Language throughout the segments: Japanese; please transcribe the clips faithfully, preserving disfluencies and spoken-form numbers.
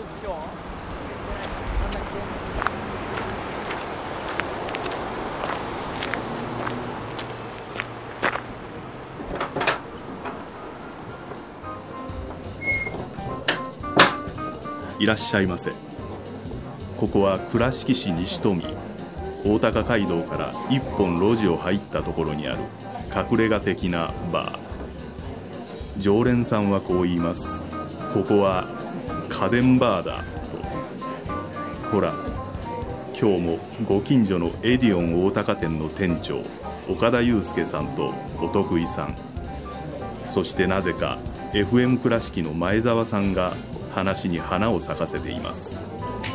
いらっしゃいませ。ここは倉敷市西富大高街道から一本路地を入ったところにある隠れ家的なバー。常連さんはこう言います。ここは家電バーだと。ほら、今日もご近所のエディオン大高店の店長岡田祐介さんとお得意さん、そしてなぜか エフエム 倉敷の前澤さんが話に花を咲かせています。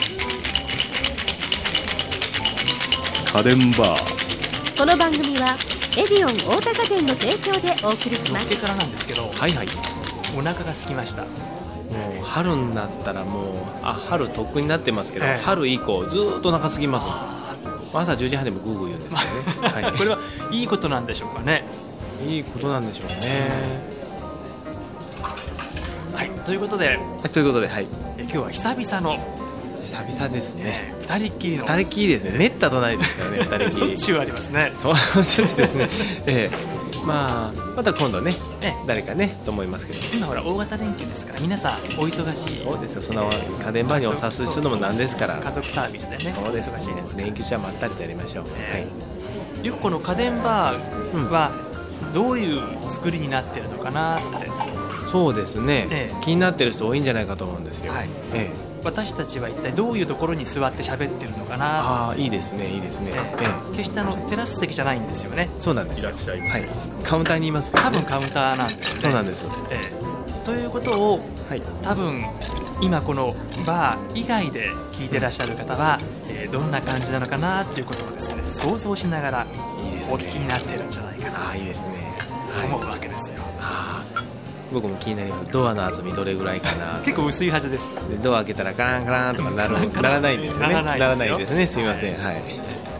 家電バー。 この番組はエディオン大高店の提供でお送りします。 そのからなんですけど、はいはい、お腹が空きました。 もう春になったらもうあ春とっくになってますけど、ええ、春以降ずっとお腹空きます。朝じゅうじはんでもグーグー言うんですよね、はい、 これはいいことなんでしょうかね。 いいことなんでしょうね。 はい、ということで、 ということで、はい、 え今日は久々の久々ですね。 二人っきりの二人っきりですね。めったとないですからね。二人っきりしょっちゅうありますね。 そうしょっちゅうですね、ええ、まあまた今度ね、ええ、誰かねと思いますけど、 今ほら大型連休ですから皆さんお忙しい。 そうですよ。その家電バーにお誘いするのもなんですから、 家族サービスでね。 そうです。 忙しいです。 連休中はまったりとやりましょう、ええはい、よくこの家電バーはどういう作りになってるのかなって、 そうですね、ええ、気になってる人多いんじゃないかと思うんですよ、はい、ええ、 私たちは一体どういうところに座って喋ってるのかな。 ああ、いいですね、いいですね、ええええ、決してあのテラス席じゃないんですよね。 そうなんです。 いらっしゃいます、はい、 カウンターにいますから、 ね、多分カウンターなんですね。 そうなんです、 ええ、ということを、はい、多分今このバー以外で聞いてらっしゃる方は、えー、どんな感じなのかなっていうことをですね想像しながらお聞きになってるんじゃないかな。 ああ、いいですね、 思うわけですよ。 ああ、僕も気になります。ドアの厚みどれぐらいかな。 結構薄いはずです。 でドア開けたらカランカランとかなるならないんですよね。ならないですね。すみません、はい、はい、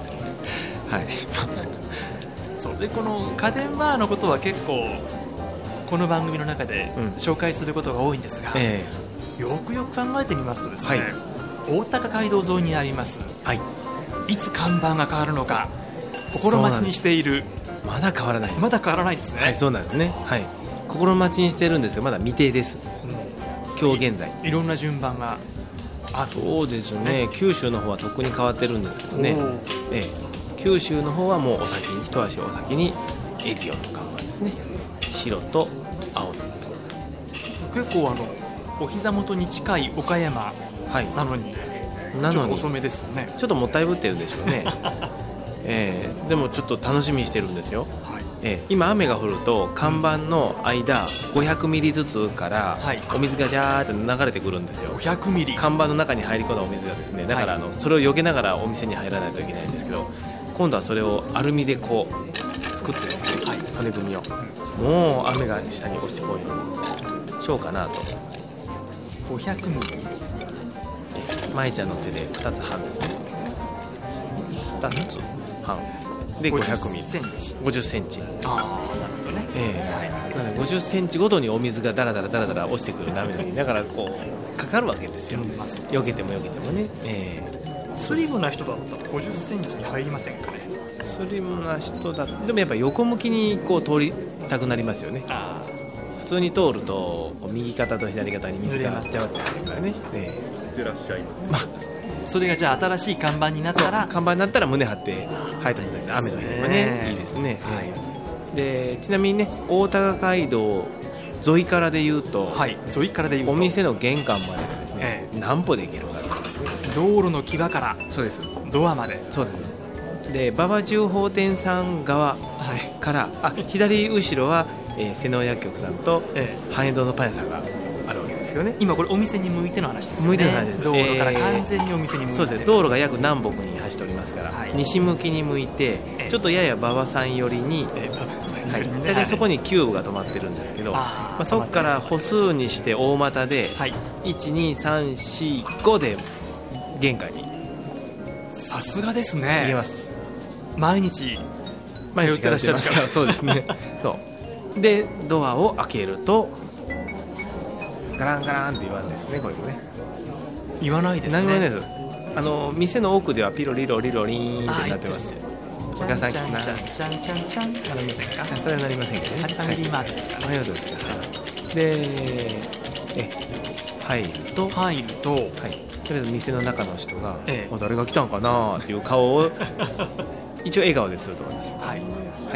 そうで、この家電バーのことは結構この番組の中で紹介することが多いんですが、うん、えー、よくよく考えてみますとですね、はい、大高街道沿いにあります、はい、いつ看板が変わるのか心待ちにしている。 まだ変わらない。 まだ変わらないですね。 はい、そうなんですね、はい、心待ちにしてるんですがまだ未定です、うん、今日現在い, いろんな順番がある。 そうですね、九州の方はとっくに変わってるんですけどね、ええ、九州の方はもうお先に一足お先にエディオンの看板ですね。白と青の結構あのお膝元に近い岡山なのに、はい、ちょっと遅めですよね。 ちょっともったいぶってるんでしょうねえー、でもちょっと楽しみにしてるんですよ、はい、えー、今雨が降ると看板の間ごひゃくミリずつからお水がジャーって流れてくるんですよ。 ごひゃくミリ看板の中に入り込んだお水がですね。だからあの、はい、それを避けながらお店に入らないといけないんですけど、今度はそれをアルミでこう作ってですね、はい、骨組みを、うん、もう雨が下に落ちてこいようにしようかなと。 ごひゃくミリ、 え舞ちゃんの手でふたつ半ですね。ふたつ半でごひゃくミリ、ごじゅっセンチ。 ああ、なるほどね、 えーはい、なのでごじゅっセンチごとにお水がダラダラダラダラ落ちてくる雨の日だからこうかかるわけですよ、うん、まあ、避けても避けてもね、えー、スリムな人だったらごじゅっセンチに入りませんかね。 スリムな人だでもやっぱ横向きにこう通りたくなりますよね。 あ、 普通に通るとこう右肩と左肩に水が伝わってくるからね。 えー、いってらっしゃいます、 まあそれがじゃあ新しい看板になったら看板になったら胸張って入ってもらいたいです。雨の日はね、いいですね、はい、でちなみにね大高街道沿いからでいうと、 はい、沿いからでいうとお店の玄関までですね、ええ、何歩で行けるか、 道路の際からそうですドアまで。 そうですで馬場中宝店さん側から、はい、あ左後ろは、えー、瀬能薬局さんと、ええ、繁栄堂のパン屋さんがあるわけですよね。 今これお店に向いての話ですよね。 向いての話です。 道路から完全にお店に向いて、えー、 そうですね。道路が約南北に走っておりますから、はい、西向きに向いて、えー、ちょっとやや馬場さん寄りに、 えー、馬場さん寄りに、ね、 はい、大体そこにキューブが止まってるんですけど、あ、まあ、そこから歩数にして大股で、はい、いちにさんしごで玄関にさすがですね。 行けます。 毎日毎日通ってらっしゃるからそうですねそうでドアを開けるとガランガランって言わないですね。これもね言わないですね。 何もないです。あの店の奥ではピロリロリロリーンってなってます。お客さん来たな。 ちゃんちゃんちゃんちゃんなりませんか。 それはなりませんけどね。 ファミリーマートですからね。 はい、でえ入ると入ると、はい、 とりあえず店の中の人が、ええ、誰が来たんかなっていう顔を一応笑顔ですると思います。はい、はい、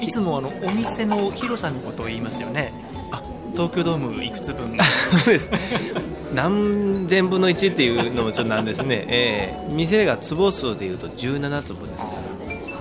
いつもあのお店の広さのことを言いますよね。あ、東京ドームいくつ分そうです何千分のいちっていうのもちょっとなんですね、えー、店が坪数でいうとじゅうななつぼですから、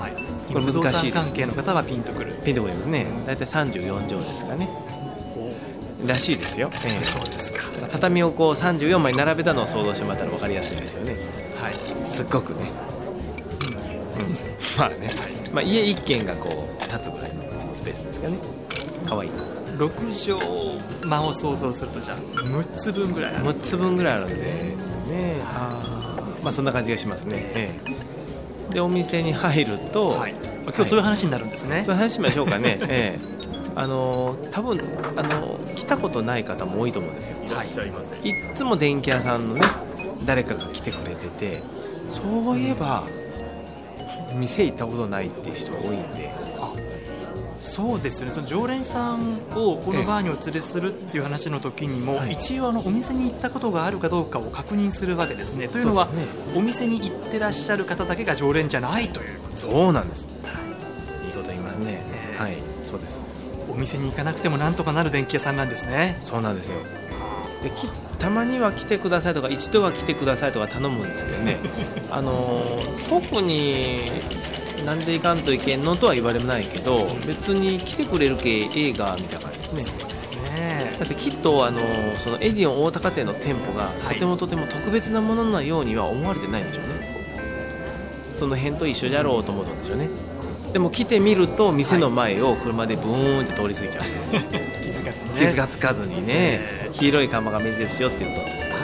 はい、これ難しいです。不動産関係の方はピンとくるピンとくるんですね。だいたいさんじゅうよんじょうですかねらしいですよ、えー、 そうですか。 畳をこうさんじゅうよんまい並べたのを想像してもらったら分かりやすいですよね。はい、すっごくね、うんうん、まあね、はい、まあ、家いっけんがこう立つぐらいのスペースですかね。かわいいろくじょう間を想像するとじゃあむっつぶんぐらいあるむっつぶんぐらいあるんですね。あ、まあそんな感じがしますね、ええ、でお店に入ると、はい、 今日そういう話になるんですね、はい、 そういう話しましょうかね、ええ、あの多分あの来たことない方も多いと思うんですよ。いらっしゃいませ。いつも電気屋さんのね誰かが来てくれてて、そういえば店行ったことないっていう人が多いんで。 あ、そうですよね。その常連さんをこのバーにお連れするっていう話の時にも、はい、一応あのお店に行ったことがあるかどうかを確認するわけですね。というのは、ね、お店に行ってらっしゃる方だけが常連じゃないという。 そうなんです、はい、いいこと言いますね、えー、はい、そうです。 お店に行かなくてもなんとかなる電気屋さんなんですね。 そうなんですよ。できたまには来てくださいとか一度は来てくださいとか頼むんですけどねあの特になんでいかんといけんのとは言われないけど、別に来てくれる系映画みたいな感じですね。 そうですね。 だってきっとあのそのエディオン大高店の店舗がとてもとても特別なもののようには思われてないんでしょうね。その辺と一緒じゃろうと思うんでしょうね。でも来てみると店の前を車でブーンって通り過ぎちゃう、はい、 気づかずにね、 気づかつかずにね、黄色い看板が目印よって言うとですね、はい、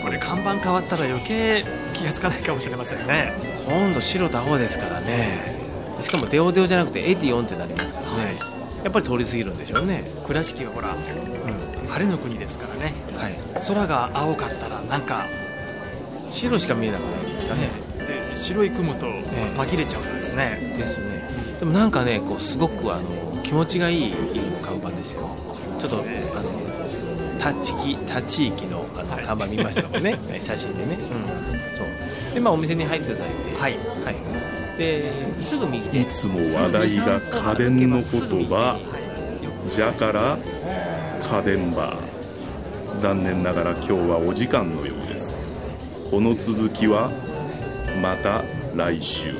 これ看板変わったら余計気がつかないかもしれませんね。 今度白と青ですからね。しかもデオデオじゃなくてエディオンってなりますからね、はい、やっぱり通り過ぎるんでしょうね。 倉敷はほら、うん、晴れの国ですからね、はい、空が青かったらなんか白しか見えなくなるんですかね。 で白い雲と紛れちゃうんですね、 ええ、ですね。でもなんかねこうすごくあの気持ちがいい色の看板ですよ。ちょっと、ね、あの他地域他地域のあの、はい、看板見ましたもんね写真でね、うん、そうで、まあ、お店に入っていただいて、はいはい、ですぐ右手いつも話題が家電の言葉じゃから家電バー。残念ながら今日はお時間のようです。この続きはまた来週。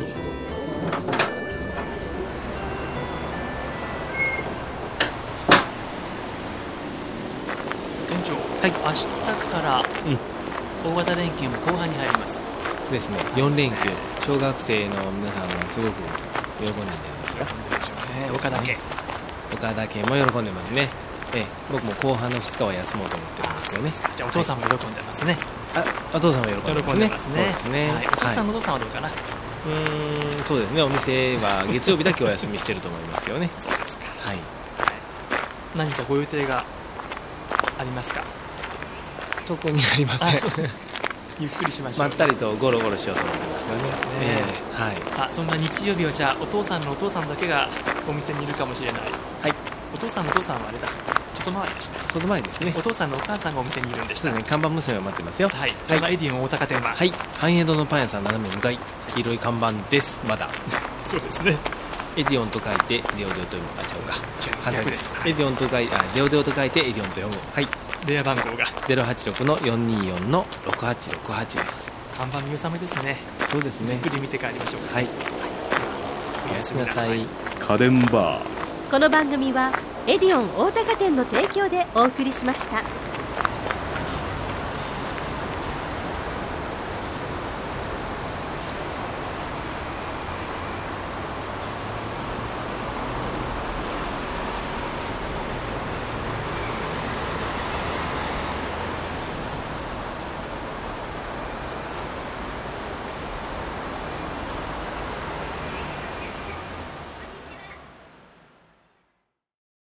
はい、明日から大型連休も後半に入ります、 うん、ですね。よんれんきゅう、小学生の皆さんはすごく喜んでるんじゃないですか。 喜んでるでしょうね。岡田家岡田家も喜んでますね。ええ、僕も後半のふつかは休もうと思ってるんですよね。 じゃあお父さんも喜んでますね。 あ、お父さんも喜んでますね。 喜んでますね。そうですね、はい、お父さんのお父さんはどうかな、 はい、うーん、そうですね。お店は月曜日だけお休みしてると思いますけどねそうですか、 はい、 何かご予定がありますか。 特にありません。 ゆっくりしましょう。 まったりとゴロゴロしようと思ってますよね。えーはい、 さあそんな日曜日はじゃあお父さんのお父さんだけがお店にいるかもしれない。はい。お父さんのお父さんはあれだ、外回りでした。 外回りですね。 お父さんのお母さんがお店にいるんでした。 そうですね。看板娘を待ってますよ。 はい。そんなエディオン大高店は、 はい、繁栄堂のパン屋さん斜め向かい、黄色い看板です。まだそうですね。 エディオンと書いてデオデオと読む。あ、違うか。 違う、逆です。 エディオンと書いて、あ、デオデオと書いてエディオンと読む。はい。 電話番号がゼロはちろくのよんにーよんのろくはちろくはち です。 看板見納めですね。 そうですね。 じっくり見て帰りましょう。 はい。 おやすみなさい。 家電バー。 この番組はエディオン大高店の提供でお送りしました。